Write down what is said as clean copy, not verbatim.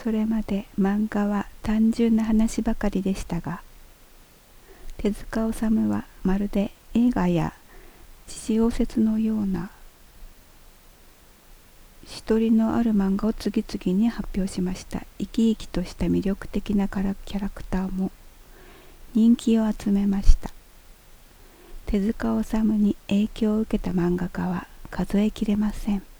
それまで漫画は単純な話ばかりでしたが、手塚治虫はまるで映画や時小説のようなしとりのある漫画を次々に発表しました。生き生きとした魅力的なキャラクターも人気を集めました。手塚治虫に影響を受けた漫画家は数えきれません。